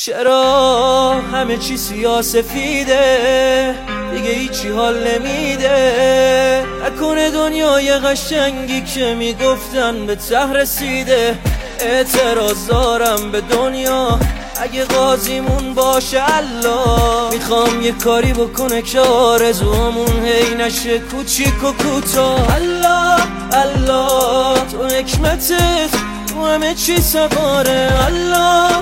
چرا همه چی سیاه‌سفیده، دیگه هیچی حال نمیده. نکنه دنیای قشنگی که میگفتن به ته رسیده. اعتراض دارم به دنیا اگه قاضیمون باشه الله. میخوام یه کاری بکنه که آرزومون هی نشه کوچیک و کوتاه. الله الله تو حکمتت تو همه چی سواره. الله